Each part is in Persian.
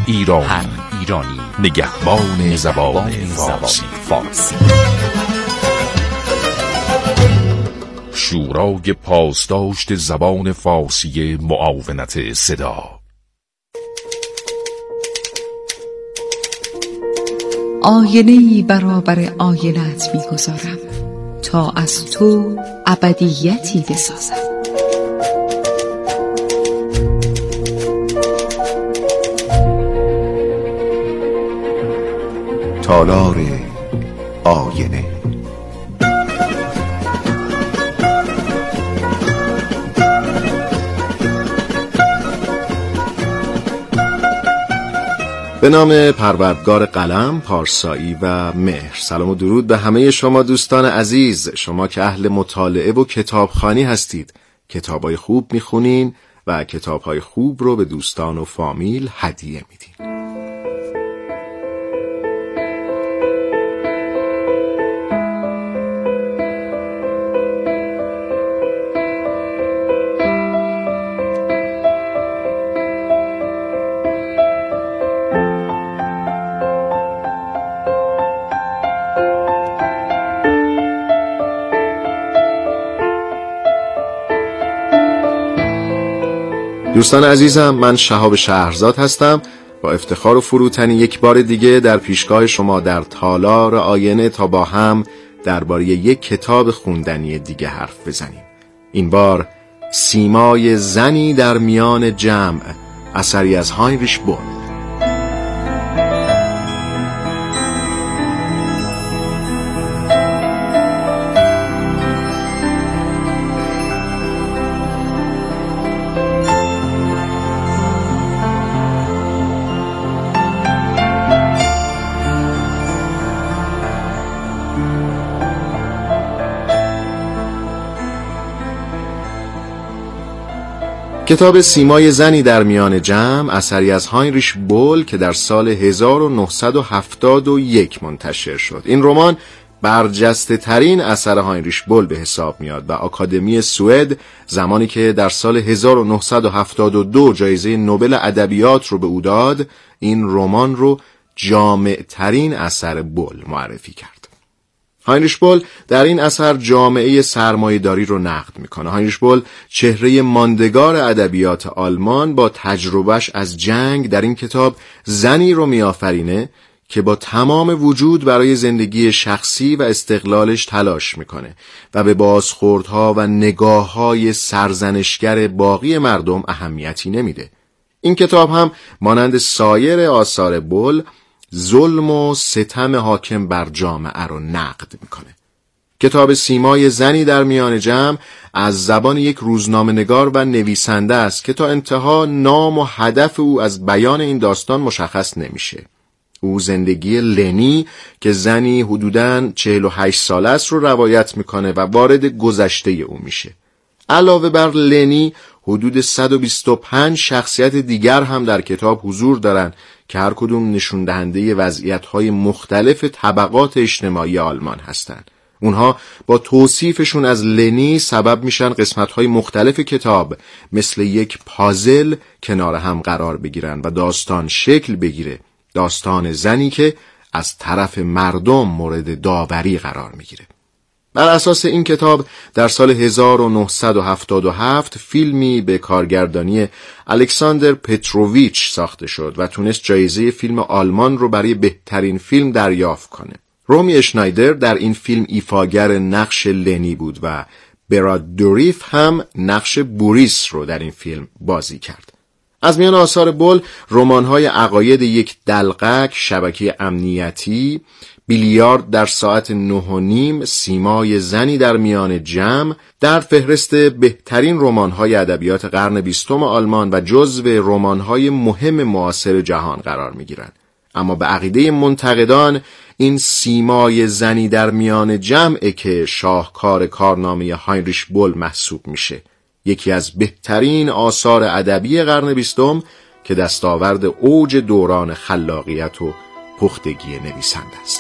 ایرانی نگهبان زبان فارسی. شورای پاسداشت زبان فارسی معاونت صدا. آینه‌ای برابر آینه‌ات می‌گذارم تا از تو ابدیتی بسازم. تالار آینه. به نام پروردگار قلم، پارسایی و مهر. سلام و درود به همه شما دوستان عزیز، شما که اهل مطالعه و کتابخوانی هستید، کتابای خوب میخونین و کتابهای خوب رو به دوستان و فامیل هدیه میدین. دوستان عزیزم، من شهاب شهرزاد هستم. با افتخار و فروتنی یک بار دیگه در پیشگاه شما در تالار آینه تا با هم درباره یک کتاب خوندنی دیگه حرف بزنیم. این بار سیمای زنی در میان جمع، اثری از هاینریش بول. کتاب سیمای زنی در میان جمع، اثری از هاینریش بول که در سال 1971 منتشر شد. این رمان برجسته ترین اثر هاینریش بول به حساب میاد و آکادمی سوئد زمانی که در سال 1972 جایزه نوبل ادبیات رو به او داد، این رمان رو جامع ترین اثر بول معرفی کرد. هاینریش بول در این اثر جامعه سرمایه‌داری رو نقد میکنه. هاینریش بول چهره ماندگار ادبیات آلمان با تجربهش از جنگ در این کتاب زنی رو میآفرینه که با تمام وجود برای زندگی شخصی و استقلالش تلاش میکنه و به بازخوردها و نگاه‌های سرزنشگر باقی مردم اهمیتی نمیده. این کتاب هم مانند سایر آثار بول ظلم و ستم حاکم بر جامعه رو نقد میکنه. کتاب سیمای زنی در میان جمع از زبان یک روزنامه‌نگار و نویسنده است که تا انتها نام و هدف او از بیان این داستان مشخص نمیشه. او زندگی لنی که زنی حدوداً 48 ساله است رو روایت میکنه و وارد گذشته او میشه. علاوه بر لنی حدود 125 شخصیت دیگر هم در کتاب حضور دارن که هر کدوم نشون دهنده وضعیت‌های مختلف طبقات اجتماعی آلمان هستند. اونها با توصیفشون از لنی سبب میشن قسمت‌های مختلف کتاب مثل یک پازل کنار هم قرار بگیرن و داستان شکل بگیره. داستان زنی که از طرف مردم مورد داوری قرار میگیره. بر اساس این کتاب در سال 1977 فیلمی به کارگردانی الکساندر پتروویچ ساخته شد و تونست جایزه فیلم آلمان رو برای بهترین فیلم دریافت کنه. رومی اشنایدر در این فیلم ایفاگر نقش لنی بود و براد دوریف هم نقش بوریس رو در این فیلم بازی کرد. از میان آثار بول رمان‌های عقاید یک دلقک، شبکه امنیتی، بیلیارد در ساعت 9:30، سیمای زنی در میان جمع در فهرست بهترین رمان‌های ادبیات قرن 20 آلمان و جزو رمان‌های مهم معاصر جهان قرار می‌گیرند. اما به عقیده منتقدان این سیمای زنی در میان جمعه که شاهکار کارنامه هاینریش بول محسوب میشه. یکی از بهترین آثار ادبی قرن 20 که دستاورد اوج دوران خلاقیت و پختگی نویسنده است.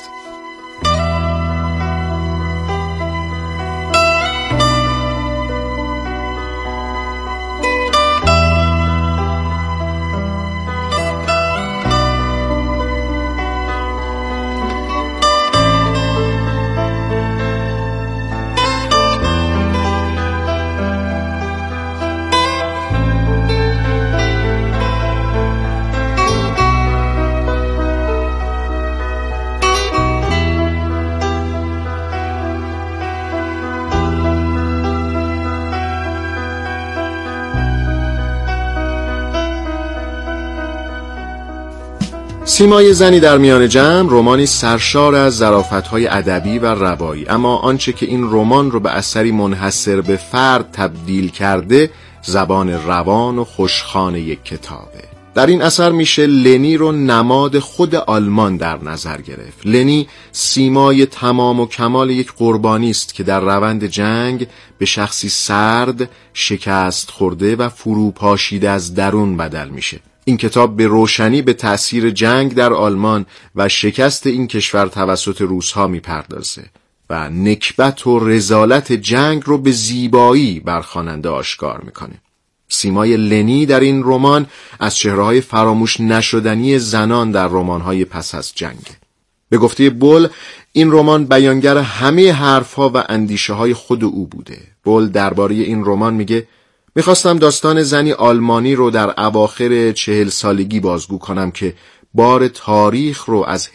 سیمای زنی در میان جمع رمانی سرشار از ظرافت‌های ادبی و روایی، اما آنچه که این رمان رو به اثری منحصر به فرد تبدیل کرده زبان روان و خوشخوان یک کتابه. در این اثر میشه لنی رو نماد خود آلمان در نظر گرفت. لنی سیمای تمام و کمال یک قربانی است که در روند جنگ به شخصی سرد، شکست خورده و فروپاشیده از درون بدل میشه. این کتاب به روشنی به تأثیر جنگ در آلمان و شکست این کشور توسط روس‌ها میپردازه و نکبت و رذالت جنگ رو به زیبایی بر خواننده آشکار میکنه. سیمای لنی در این رمان از چهره‌های فراموش نشدنی زنان در رمان‌های پس از جنگ. به گفته بول این رمان بیانگر همه حرف‌ها و اندیشه‌های خود او بوده. بول درباره این رمان میگه میخواستم داستان زنی آلمانی رو در اواخر 40 سالگی بازگو کنم که بار تاریخ رو از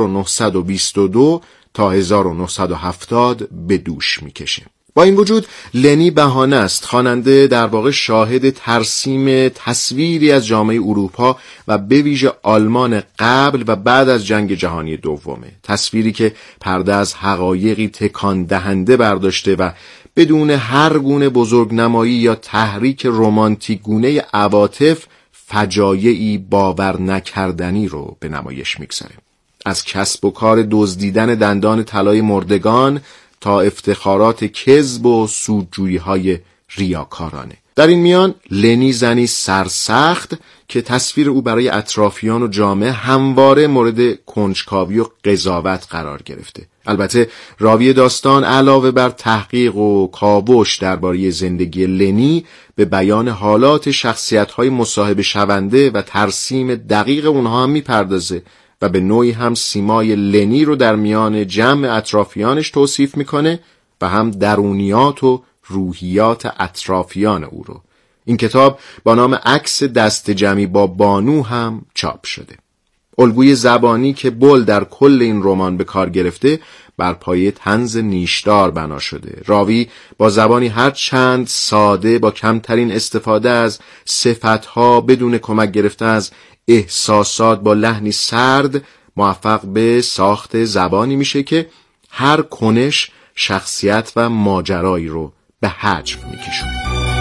1922 تا 1970 به دوش میکشه. با این وجود لنی بهانه است. خواننده در واقع شاهد ترسیم تصویری از جامعه اروپا و به ویژه آلمان قبل و بعد از جنگ جهانی دومه. تصویری که پرده از حقایقی تکان دهنده برداشته و بدون هر گونه بزرگنمایی یا تحریک رمانتیک گونه عواطف فجایعی باور نکردنی رو به نمایش میگذاره. از کسب و کار دزدیدن دندان طلای مردگان تا افتخارات کذب و سودجویی‌های ریاکارانه. در این میان لنی زنی سرسخت که تصویر او برای اطرافیان و جامعه همواره مورد کنجکاوی و قضاوت قرار گرفته. البته راوی داستان علاوه بر تحقیق و کاوش درباره زندگی لنی به بیان حالات شخصیت‌های مصاحبه شونده و ترسیم دقیق اونها هم میپردازه و به نوعی هم سیمای لنی رو در میان جمع اطرافیانش توصیف میکنه و هم درونیات و روحیات اطرافیان او رو. این کتاب با نام عکس دست جمعی با بانو هم چاپ شده. الگوی زبانی که بول در کل این رمان به کار گرفته بر پایه طنز نیشدار بنا شده. راوی با زبانی هر چند ساده با کمترین استفاده از صفتها بدون کمک گرفته از احساسات با لحنی سرد موفق به ساخت زبانی میشه که هر کنش شخصیت و ماجرایی رو به حجم میکشونه.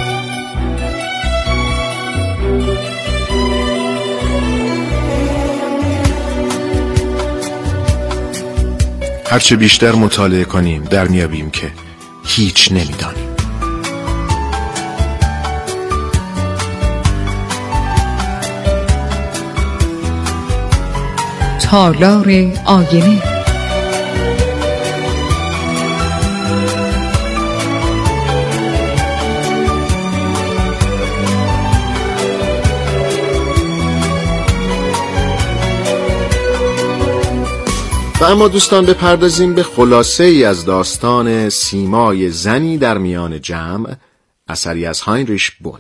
هرچه بیشتر مطالعه کنیم در میابیم که هیچ نمیدانیم. تالار آینه. و اما دوستان بپردازیم به خلاصه ای از داستان سیمای زنی در میان جمع، اثری از هاینریش بول.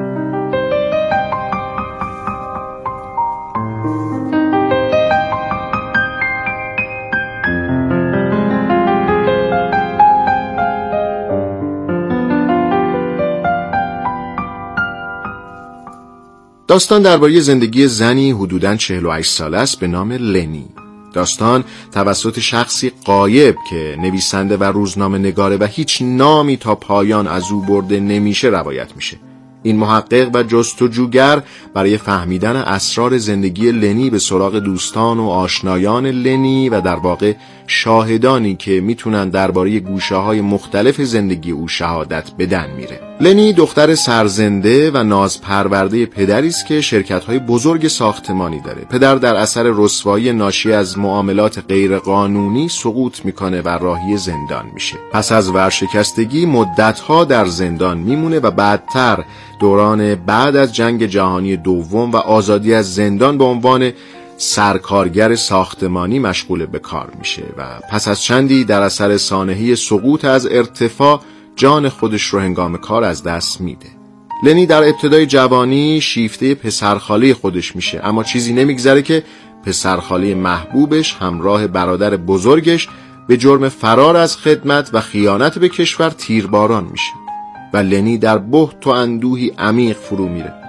داستان درباره زندگی زنی حدوداً 48 ساله است به نام لنی. داستان توسط شخصی غایب که نویسنده و روزنامه نگاره و هیچ نامی تا پایان از او برده نمیشه روایت میشه. این محقق و جستجوگر برای فهمیدن اسرار زندگی لنی به سراغ دوستان و آشنایان لنی و در واقع شاهدانی که میتونن درباره گوشه‌های مختلف زندگی او شهادت بدن میره. لنی دختر سرزنده و نازپرورده پدری است که شرکت‌های بزرگ ساختمانی داره. پدر در اثر رسوایی ناشی از معاملات غیرقانونی سقوط میکنه و راهی زندان میشه. پس از ورشکستگی مدت‌ها در زندان میمونه و بعدتر دوران بعد از جنگ جهانی دوم و آزادی از زندان به عنوان سرکارگر ساختمانی مشغول به کار میشه و پس از چندی در اثر سانحه سقوط از ارتفاع جان خودش رو هنگام کار از دست میده. لنی در ابتدای جوانی شیفته پسرخاله خودش میشه، اما چیزی نمیگذره که پسرخاله محبوبش همراه برادر بزرگش به جرم فرار از خدمت و خیانت به کشور تیرباران میشه و لنی در بهت و اندوهی عمیق فرو میره.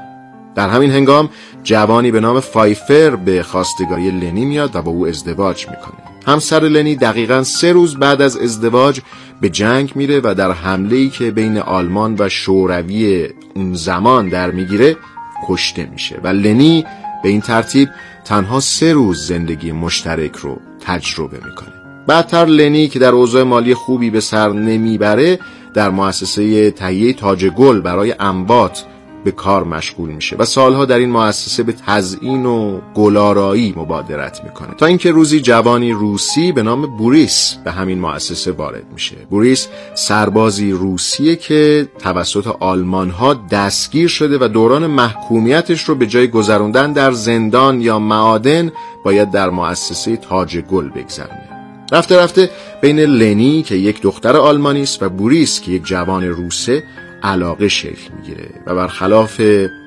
در همین هنگام جوانی به نام فایفر به خواستگاری لنی میاد و با او ازدواج میکنه. همسر لنی دقیقاً 3 روز بعد از ازدواج به جنگ میره و در حمله‌ای که بین آلمان و شوروی اون زمان در میگیره کشته میشه و لنی به این ترتیب تنها 3 روز زندگی مشترک رو تجربه میکنه. بعدتر لنی که در اوضاع مالی خوبی به سر نمیبره در مؤسسه تهیه تاج گل برای انبات به کار مشغول میشه و سالها در این مؤسسه به تزیین و گلارایی مبادرت میکنه تا اینکه روزی جوانی روسی به نام بوریس به همین مؤسسه وارد میشه. بوریس سربازی روسیه که توسط آلمان‌ها دستگیر شده و دوران محکومیتش رو به جای گذروندن در زندان یا معادن باید در مؤسسه تاج گل بگذرونه. رفته رفته بین لنی که یک دختر آلمانی است و بوریس که یک جوان روسه علاقه شکل میگیره و برخلاف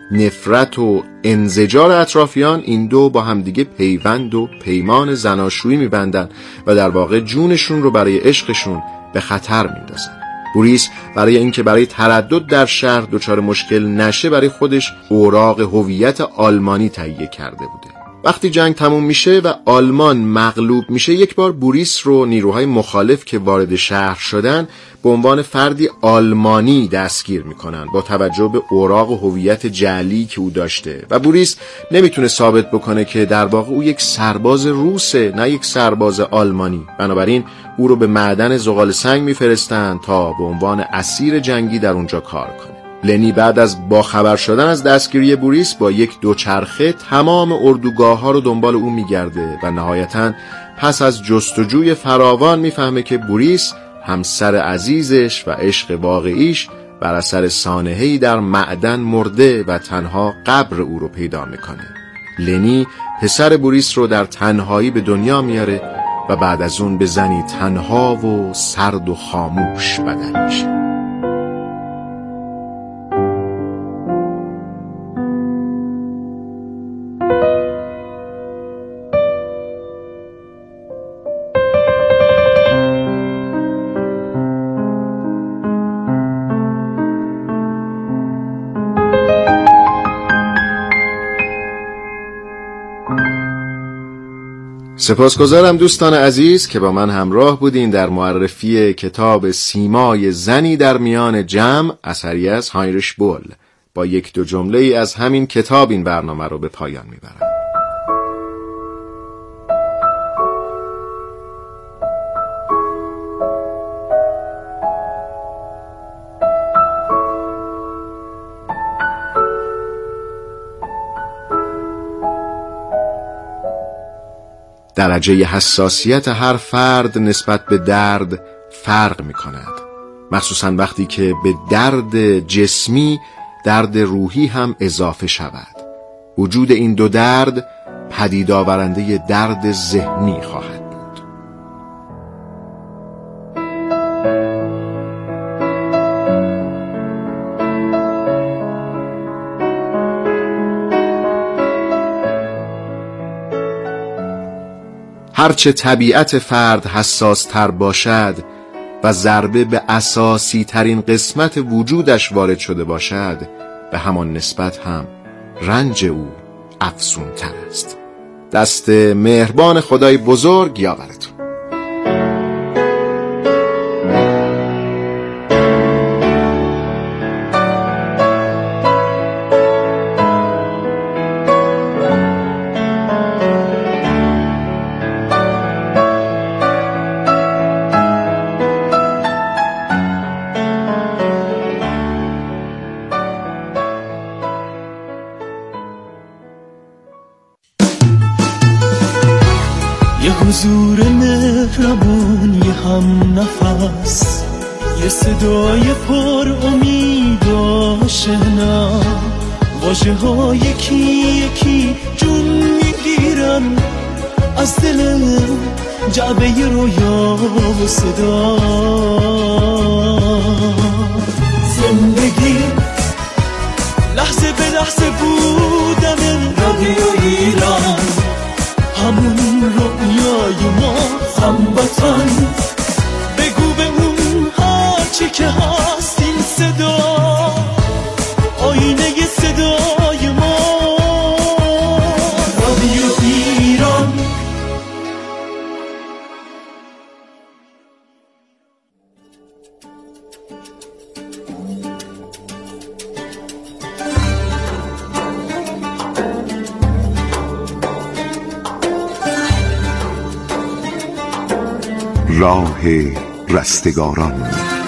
نفرت و انزجار اطرافیان این دو با همدیگه پیوند و پیمان زناشویی میبندن و در واقع جونشون رو برای عشقشون به خطر میندازن. بوریس برای اینکه برای تردد در شهر دچار مشکل نشه برای خودش اوراق هویت آلمانی تهیه کرده بوده. وقتی جنگ تموم میشه و آلمان مغلوب میشه یک بار بوریس رو نیروهای مخالف که وارد شهر شدن به عنوان فردی آلمانی دستگیر میکنن با توجه به اوراق و هویت جعلی که او داشته و بوریس نمیتونه ثابت بکنه که در واقع او یک سرباز روسه نه یک سرباز آلمانی. بنابراین او رو به معدن زغال سنگ میفرستن تا به عنوان اسیر جنگی در اونجا کار کنه. لنی بعد از باخبر شدن از دستگیری بوریس با یک دوچرخه تمام اردوگاه‌ها رو دنبال او میگرده و نهایتاً پس از جستجوی فراوان میفهمه که بوریس همسر عزیزش و عشق واقعیش بر اثر سانحه‌ای در معدن مرده و تنها قبر او رو پیدا میکنه. لنی پسر بوریس رو در تنهایی به دنیا میاره و بعد از اون به زنی تنها و سرد و خاموش بدل میشه. سپاسگزارم دوستان عزیز که با من همراه بودین در معرفی کتاب سیمای زنی در میان جمع اثری از هاینریش بول. با 1-2 جمله از همین کتاب این برنامه رو به پایان میبرم. درجه حساسیت هر فرد نسبت به درد فرق می کند، مخصوصا وقتی که به درد جسمی درد روحی هم اضافه شود. وجود این دو درد پدید آورنده درد ذهنی خواهد بود. هرچه طبیعت فرد حساس تر باشد و ضربه به اساسی ترین قسمت وجودش وارد شده باشد، به همان نسبت هم رنج او افزون تر است. دست مهربان خدای بزرگ یاورتون. یه حضور مهربون، یه هم نفس، یه صدای پر امید و آشنا، واژه ها یکی یکی جون میگیرن از دل جعبه رویا و صدا. زندگی لحظه به لحظه بودن رادیو ایران، همون رویای ما هموطن. بگو به اون هرچی که هست این صدا، آینه صدای ما راه رستگاران.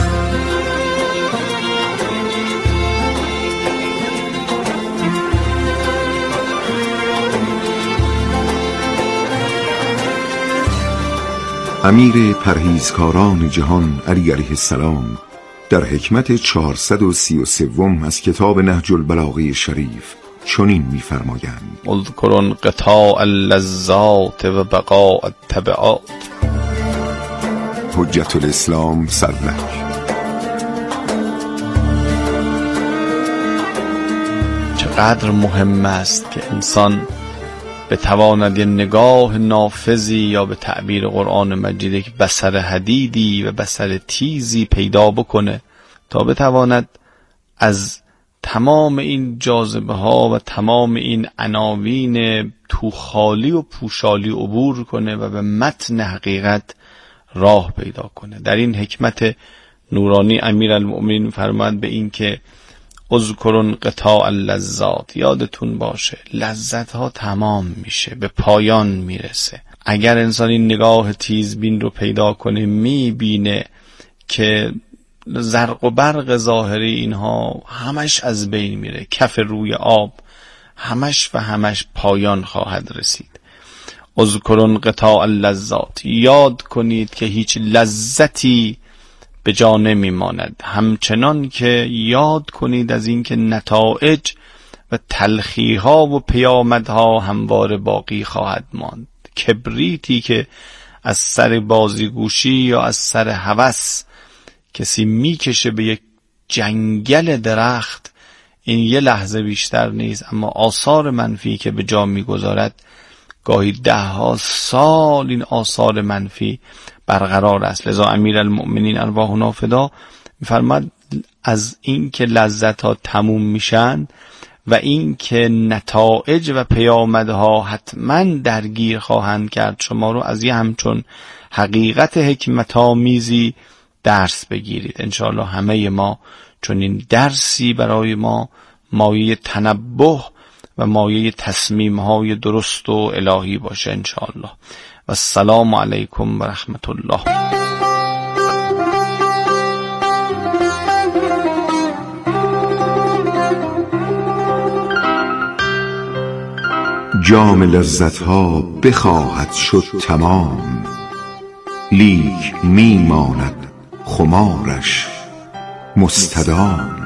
امیر پرهیزکاران جهان علی علیه السلام در حکمت 433 از کتاب نهج البلاغه شریف چنین می‌فرمایند: اذکر انقطاع اللذات و بقاء التبعات. حجت الاسلام سلک. چقدر مهم است که انسان بتواند یه نگاه نافذی یا به تعبیر قرآن مجید یک بصر حدیدی و بصر تیزی پیدا بکنه تا بتواند از تمام این جاذبه ها و تمام این عناوین توخالی و پوشالی عبور کنه و به متن حقیقت راه پیدا کنه. در این حکمت نورانی امیرالمؤمنین فرماند به این که اذکر انقطاع اللذات، یادتون باشه لذت ها تمام میشه، به پایان میرسه. اگر انسان این نگاه تیزبین رو پیدا کنه میبینه که زرق و برق ظاهری اینها همش از بین میره، کف روی آب همش و همش پایان خواهد رسید. اذکر انقطاع اللذات، یاد کنید که هیچ لذتی به جا نمیماند، همچنان که یاد کنید از اینکه نتایج و تلخی‌ها و پیامدها همواره باقی خواهد ماند. کبریتی که از سر بازیگوشی یا از سر هوس کسی میکشه به یک جنگل درخت، این یه لحظه بیشتر نیست، اما آثار منفی که به جا میگذارد گاهی 10 سال این آثار منفی برقرار است. لذا امیرالمؤمنین ارواحنا فدا میفرماد از این که لذت ها تموم میشن و این که نتایج و پیامدها حتما درگیر خواهند کرد شما رو، از یه همچون حقیقت حکمت آمیزی درس بگیرید. انشاءالله همه ما چون این درسی برای ما مایه تنبه و مایه تصمیم‌های درست و الهی باشه انشاءالله. و السلام علیکم و رحمت الله. جام لذت‌ها بخواهد شد تمام، لیک میماند خمارش مستدام.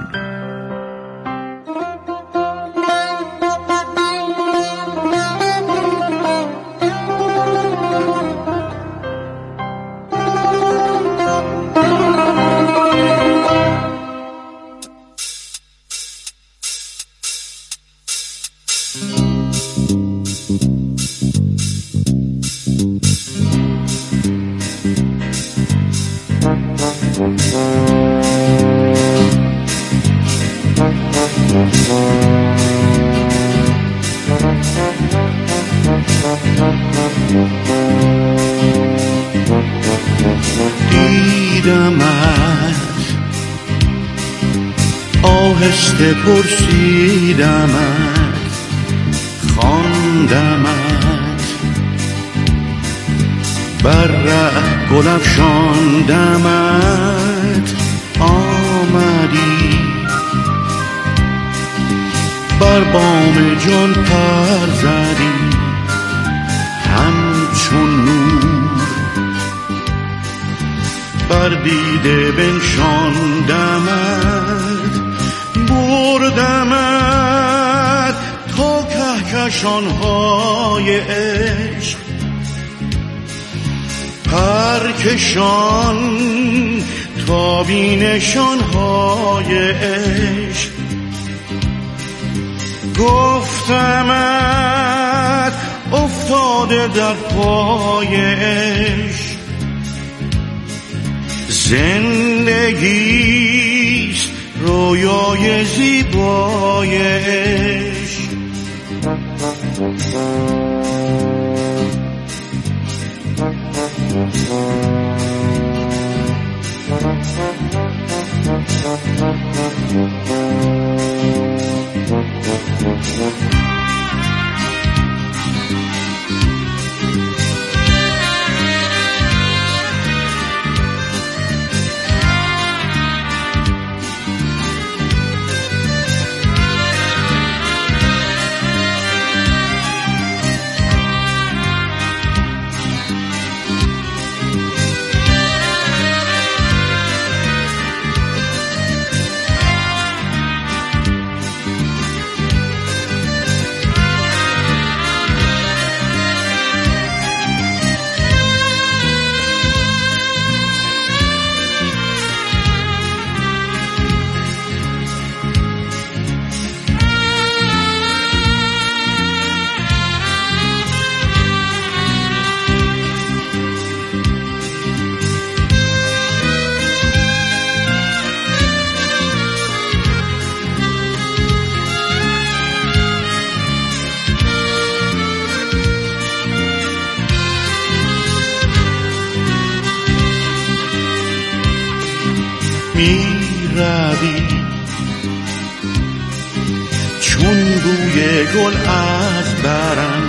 دیدمت آهسته پرسیدمت خواندمت بر ره گل افشاندمت آمدی بر بام جان پر زدی همچون نور بر دیده بنشاندمت بردمت تا کهکشان‌های عشق پرکشان تا بینشان‌های عشق گفتمت افتاده در پای عشق زندگیست رویای زیبای عشق می روی، چون بوی گل از برم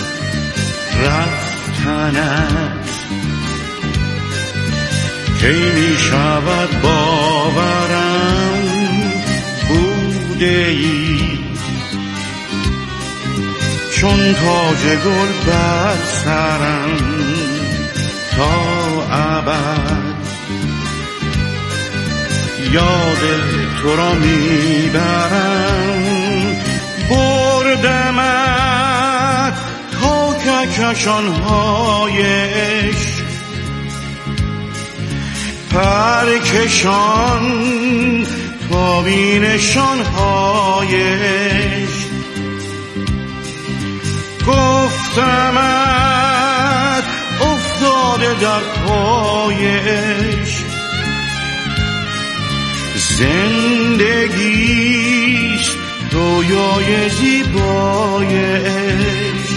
رفتنت کی می شود باورم بوده ای، چون تاج گل بر سرم تا ابد یاد تو را میبرم، بردمت تا کهکشان‌های عشق، پرکشان تا بینشان‌های عشق، گفتمت افتاده در پای عشق، زندگیست رویای زیبای عشق.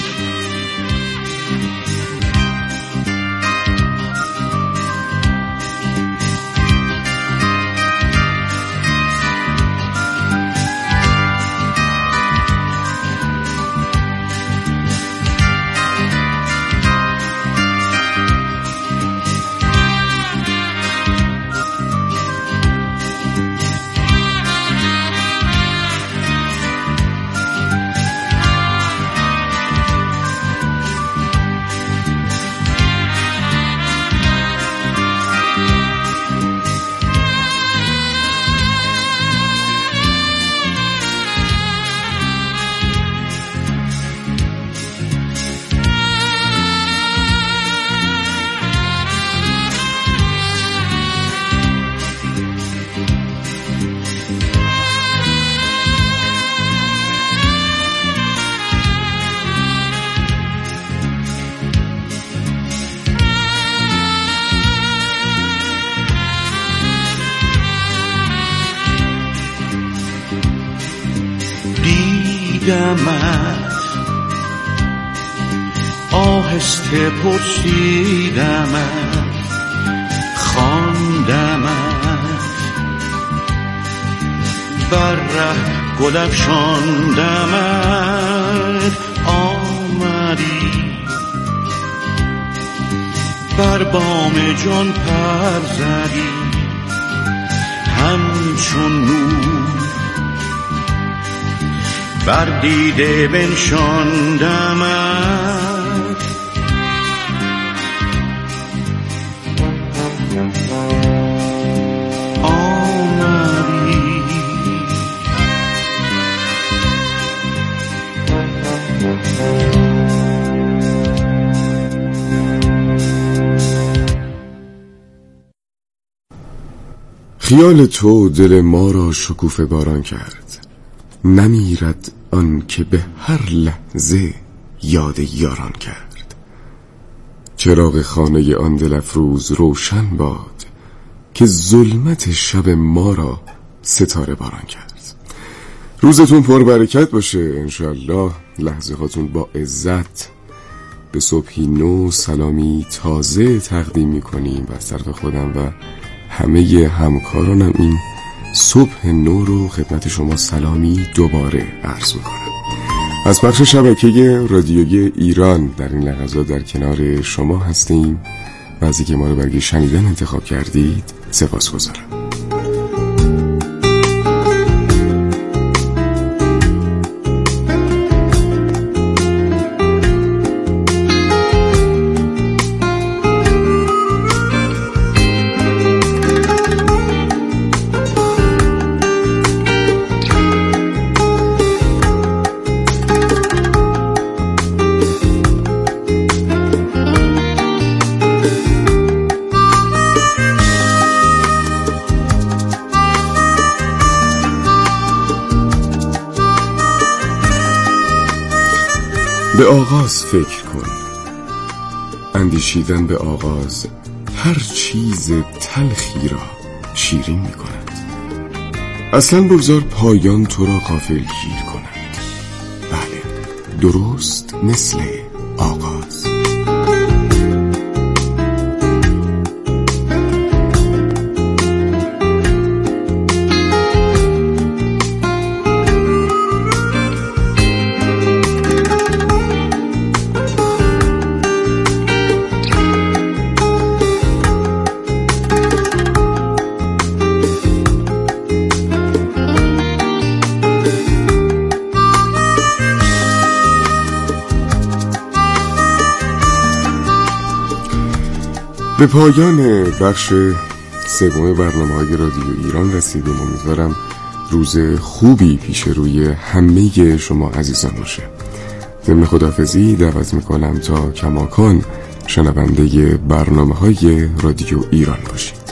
دیدمت آهسته پرسیدمت، خواندمت بر ره گل افشاندمت، آمدی بر بام جان پر زدی همچون نور، بر دیده بنشاندمت، آمدی خیال تو دل ما را شکوفه باران کرد، نمیرد آن که به هر لحظه یاد یاران کرد. چراغ خانه آن دل افروز روشن باد، که ظلمت شب ما را ستاره باران کرد. روزتون پر برکت باشه انشالله، لحظه هاتون با عزت. به صبحی نو سلامی تازه تقدیم میکنیم و از طرف خودم و همه همکارانم این صبح نو رو خدمت شما سلامی دوباره عرض میکنم. از بخش شبکه رادیویی ایران در این لحظات در کنار شما هستیم و از اینکه ما رو برای شنیدن انتخاب کردید سپاسگزارم. به آغاز فکر کن، اندیشیدن به آغاز هر چیز تلخی را شیرین می کند. اصلا بگذار پایان تو را غافلگیر کند. بله، درست مثل آغاز. به پایان بخش سوم برنامه‌های رادیو ایران رسیدیم. امیدوارم روز خوبی پیش روی همه شما عزیزان باشه. ضمن خداحافظی دعوت میکنم تا کماکان شنونده برنامه‌های رادیو ایران باشید.